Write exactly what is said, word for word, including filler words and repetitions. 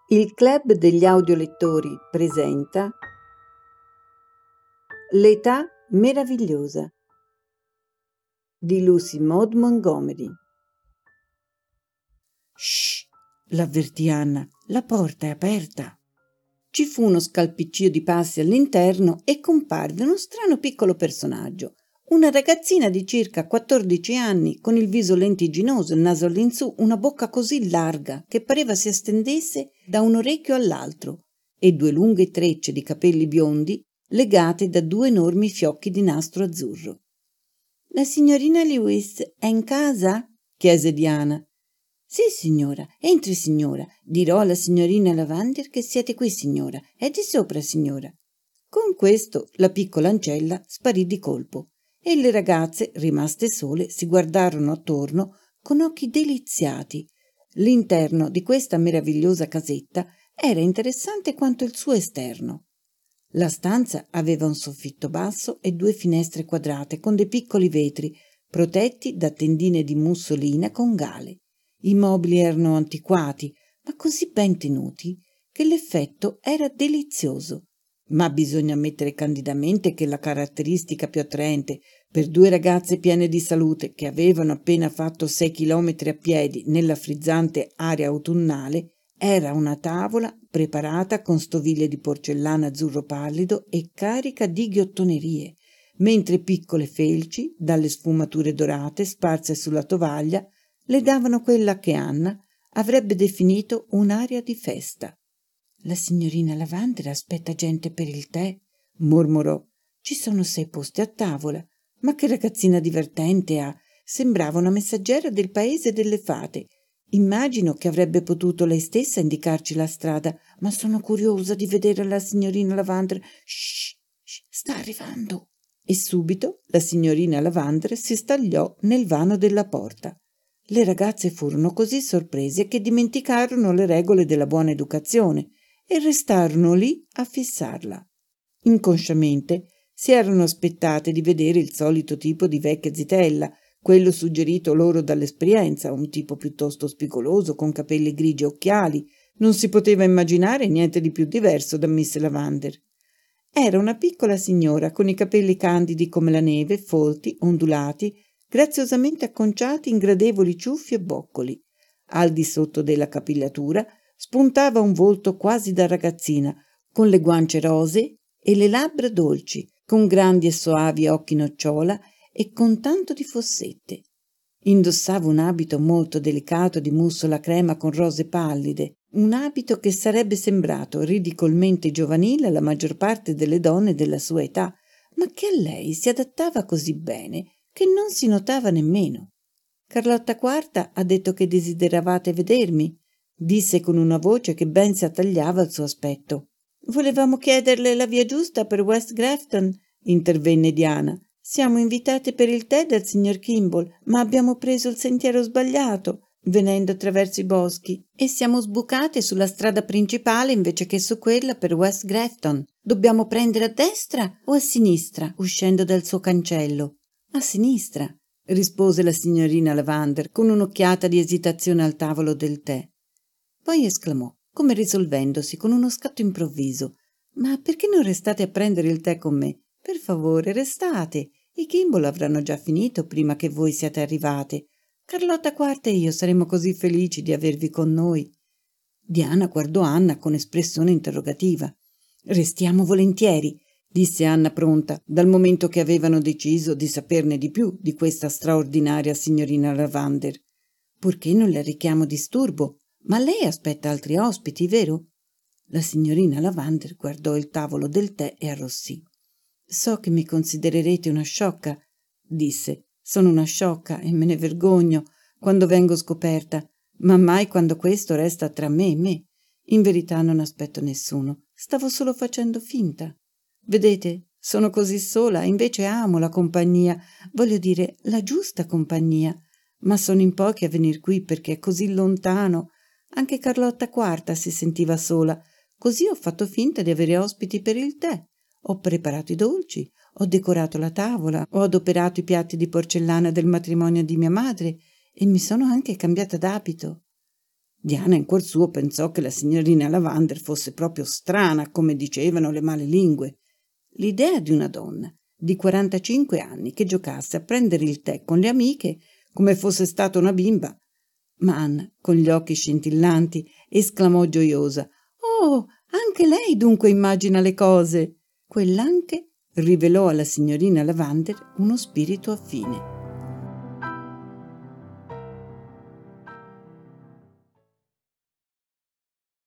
Il Club degli Audiolettori presenta L'età meravigliosa di Lucy Maud Montgomery. Shh, l'avvertì Anna, la porta è aperta. Ci fu uno scalpiccio di passi all'interno e comparve uno strano piccolo personaggio, una ragazzina di circa quattordici anni con il viso lentigginoso, il naso all'insù, una bocca così larga che pareva si estendesse da un orecchio all'altro e due lunghe trecce di capelli biondi legate da due enormi fiocchi di nastro azzurro. «La signorina Lewis è in casa?» chiese Diana. «Sì, signora. Entri, signora. Dirò alla signorina Lavander che siete qui, signora. È di sopra, signora». Con questo la piccola ancella sparì di colpo e le ragazze, rimaste sole, si guardarono attorno con occhi deliziati. L'interno di questa meravigliosa casetta era interessante quanto il suo esterno. La stanza aveva un soffitto basso e due finestre quadrate con dei piccoli vetri protetti da tendine di mussolina con gale. I mobili erano antiquati, ma così ben tenuti che l'effetto era delizioso. Ma bisogna ammettere candidamente che la caratteristica più attraente per due ragazze piene di salute che avevano appena fatto sei chilometri a piedi nella frizzante aria autunnale era una tavola preparata con stoviglie di porcellana azzurro pallido e carica di ghiottonerie, mentre piccole felci, dalle sfumature dorate sparse sulla tovaglia, le davano quella che Anna avrebbe definito un'aria di festa. «La signorina Lavander aspetta gente per il tè», mormorò. «Ci sono sei posti a tavola. Ma che ragazzina divertente ha! Sembrava una messaggera del paese delle fate. Immagino che avrebbe potuto lei stessa indicarci la strada, ma sono curiosa di vedere la signorina Lavander. Shh, shh, sta arrivando!» E subito la signorina Lavander si stagliò nel vano della porta. Le ragazze furono così sorprese che dimenticarono le regole della buona educazione e restarono lì a fissarla. Inconsciamente si erano aspettate di vedere il solito tipo di vecchia zitella, quello suggerito loro dall'esperienza, un tipo piuttosto spigoloso, con capelli grigi e occhiali. Non si poteva immaginare niente di più diverso da miss Lavander. Era una piccola signora con i capelli candidi come la neve, folti, ondulati, graziosamente acconciati in gradevoli ciuffi e boccoli. Al di sotto della capigliatura spuntava un volto quasi da ragazzina, con le guance rosee e le labbra dolci, con grandi e soavi occhi nocciola e con tanto di fossette. Indossava un abito molto delicato di mussola crema con rose pallide, un abito che sarebbe sembrato ridicolmente giovanile alla maggior parte delle donne della sua età, ma che a lei si adattava così bene che non si notava nemmeno. «Carlotta Quarta ha detto che desideravate vedermi», disse con una voce che ben si attagliava al suo aspetto. «Volevamo chiederle la via giusta per West Grafton», intervenne Diana. «Siamo invitate per il tè dal signor Kimball, ma abbiamo preso il sentiero sbagliato, venendo attraverso i boschi, e siamo sbucate sulla strada principale invece che su quella per West Grafton. Dobbiamo prendere a destra o a sinistra, uscendo dal suo cancello?» «A sinistra», rispose la signorina Lavander con un'occhiata di esitazione al tavolo del tè. Poi esclamò, come risolvendosi con uno scatto improvviso: «Ma perché non restate a prendere il tè con me? Per favore, restate. I Kimball avranno già finito prima che voi siate arrivate. Carlotta Quarta e io saremo così felici di avervi con noi». Diana guardò Anna con espressione interrogativa. «Restiamo volentieri», disse Anna pronta, dal momento che avevano deciso di saperne di più di questa straordinaria signorina Lavander. «Purché non le richiamo disturbo. Ma lei aspetta altri ospiti, vero?» La signorina Lavander guardò il tavolo del tè e arrossì. «So che mi considererete una sciocca», disse. «Sono una sciocca e me ne vergogno quando vengo scoperta, ma mai quando questo resta tra me e me. In verità non aspetto nessuno, stavo solo facendo finta. Vedete, sono così sola, invece amo la compagnia, voglio dire la giusta compagnia, ma sono in pochi a venir qui perché è così lontano. Anche Carlotta Quarta si sentiva sola, così ho fatto finta di avere ospiti per il tè. Ho preparato i dolci, ho decorato la tavola, ho adoperato i piatti di porcellana del matrimonio di mia madre e mi sono anche cambiata d'abito». Diana in cuor suo pensò che la signorina Lavander fosse proprio strana, come dicevano le male lingue. L'idea di una donna di quarantacinque anni che giocasse a prendere il tè con le amiche come fosse stata una bimba. Ma Anna, con gli occhi scintillanti, esclamò gioiosa: «Oh, anche lei dunque immagina le cose!» Quell'anche rivelò alla signorina Lavander uno spirito affine.